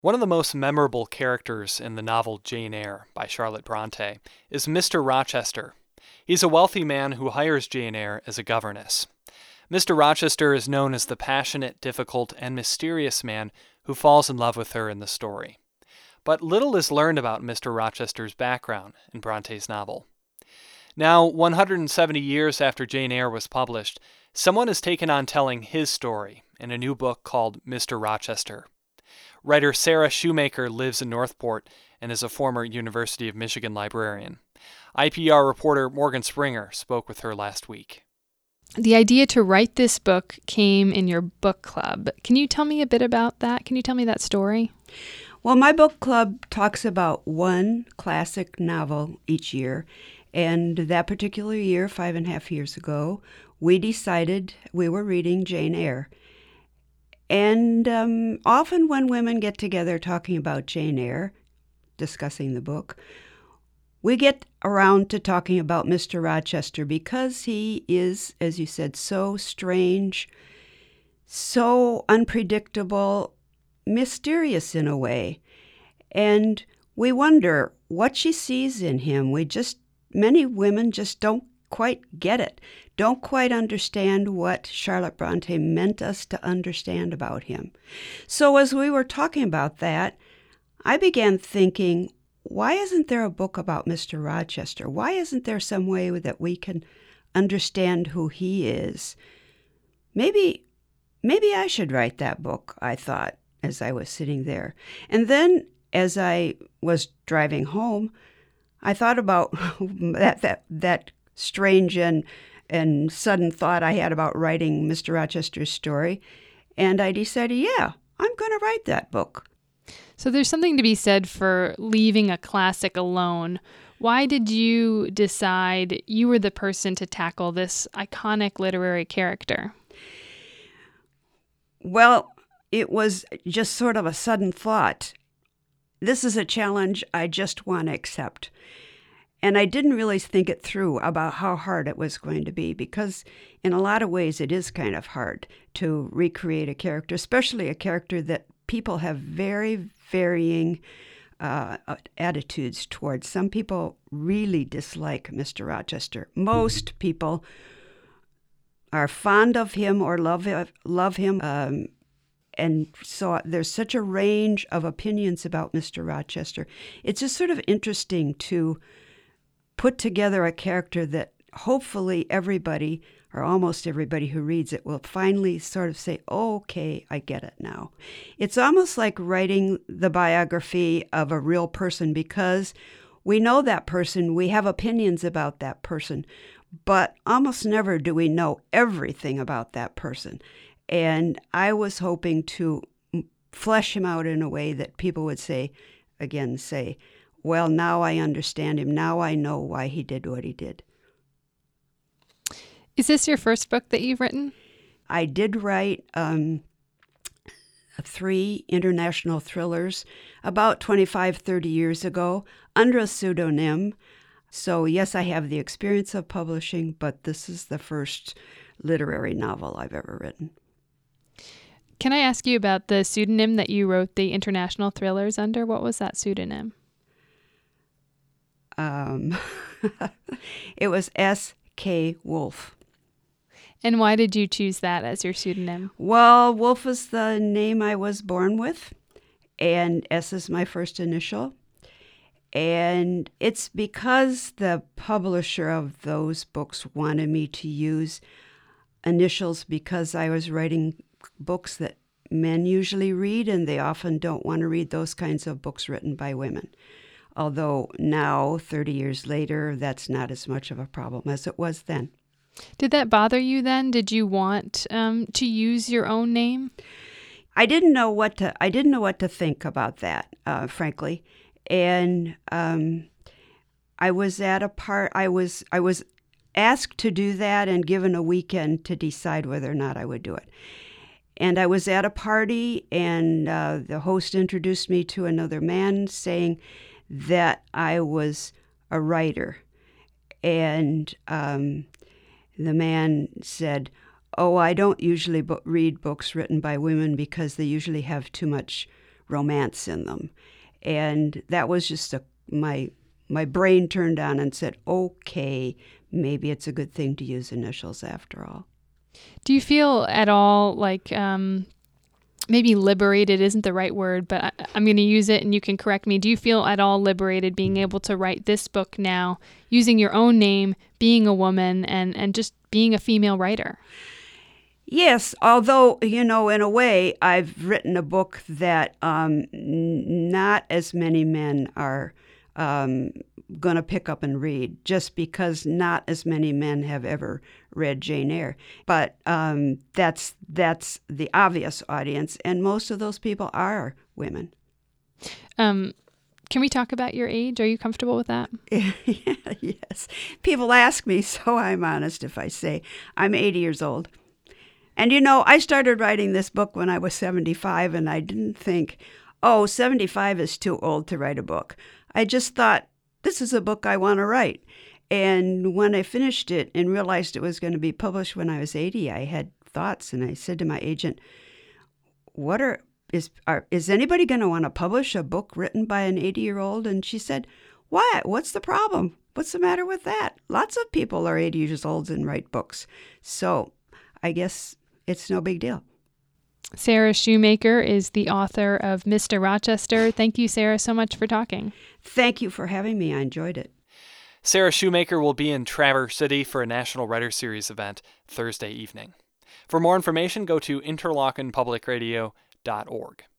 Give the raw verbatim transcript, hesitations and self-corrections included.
One of the most memorable characters in the novel Jane Eyre by Charlotte Bronte is Mister Rochester. He's a wealthy man who hires Jane Eyre as a governess. Mister Rochester is known as the passionate, difficult, and mysterious man who falls in love with her in the story. But little is learned about Mister Rochester's background in Bronte's novel. Now, one hundred seventy years after Jane Eyre was published, someone has taken on telling his story in a new book called Mister Rochester. Writer Sarah Shoemaker lives in Northport and is a former University of Michigan librarian. I P R reporter Morgan Springer spoke with her last week. The idea to write this book came in your book club. Can you tell me a bit about that? Can you tell me that story? Well, my book club talks about one classic novel each year. And that particular year, five and a half years ago, we decided we were reading Jane Eyre. And um, often when women get together talking about Jane Eyre, discussing the book, we get around to talking about Mister Rochester because he is, as you said, so strange, so unpredictable, mysterious in a way. And we wonder what she sees in him. We just, many women just don't quite get it, don't quite understand what Charlotte Bronte meant us to understand about him. So as we were talking about that, I began thinking, why isn't there a book about Mister Rochester? Why isn't there some way that we can understand who he is? Maybe, maybe I should write that book, I thought, as I was sitting there. And then as I was driving home, I thought about that that that strange and and sudden thought I had about writing Mister Rochester's story, and I decided, yeah, I'm going to write that book. So there's something to be said for leaving a classic alone. Why did you decide you were the person to tackle this iconic literary character? Well, it was just sort of a sudden thought. This is a challenge I just want to accept. And I didn't really think it through about how hard it was going to be, because in a lot of ways it is kind of hard to recreate a character, especially a character that people have very varying uh, attitudes towards. Some people really dislike Mister Rochester. Most people are fond of him or love him, love him. Um, and so there's such a range of opinions about Mister Rochester. It's just sort of interesting to put together a character that hopefully everybody, or almost everybody who reads it, will finally sort of say, oh, okay, I get it now. It's almost like writing the biography of a real person, because we know that person, we have opinions about that person, but almost never do we know everything about that person. And I was hoping to flesh him out in a way that people would say, again, say, well, now I understand him. Now I know why he did what he did. Is this your first book that you've written? I did write um, three international thrillers about twenty-five, thirty years ago under a pseudonym. So yes, I have the experience of publishing, but this is the first literary novel I've ever written. Can I ask you about the pseudonym that you wrote the international thrillers under? What was that pseudonym? Um, it was S K Wolf. And why did you choose that as your pseudonym? Well, Wolf is the name I was born with, and S is my first initial. And it's because the publisher of those books wanted me to use initials, because I was writing books that men usually read, and they often don't want to read those kinds of books written by women. Although now, thirty years later, that's not as much of a problem as it was then. Did that bother you then? Did you want um, to use your own name? I didn't know what to. I didn't know what to think about that, uh, frankly. And um, I was at a part. I was I was asked to do that and given a weekend to decide whether or not I would do it. And I was at a party, and uh, the host introduced me to another man, saying that I was a writer. And um, the man said, oh, I don't usually bo- read books written by women because they usually have too much romance in them. And that was just a, my my brain turned on and said, okay, maybe it's a good thing to use initials after all. Do you feel at all like um, maybe liberated isn't the right word, but I, I'm going to use it and you can correct me. Do you feel at all liberated being able to write this book now, using your own name, being a woman, and, and just being a female writer? Yes, although, you know, in a way, I've written a book that um, n- not as many men are um, going to pick up and read, just because not as many men have ever read Jane Eyre. But um, that's that's the obvious audience, and most of those people are women. Um, can we talk about your age? Are you comfortable with that? Yes. People ask me, so I'm honest if I say I'm eighty years old. And, you know, I started writing this book when I was seventy-five, and I didn't think, oh, seventy-five is too old to write a book. I just thought, this is a book I want to write. And when I finished it and realized it was going to be published when I was eighty, I had thoughts, and I said to my agent, what are, is, are, is anybody going to want to publish a book written by an eighty-year-old? And she said, what? What's the problem? What's the matter with that? Lots of people are eighty years old and write books. So I guess it's no big deal. Sarah Shoemaker is the author of Mister Rochester. Thank you, Sarah, so much for talking. Thank you for having me. I enjoyed it. Sarah Shoemaker will be in Traverse City for a National Writer Series event Thursday evening. For more information, go to interlochen public radio dot org.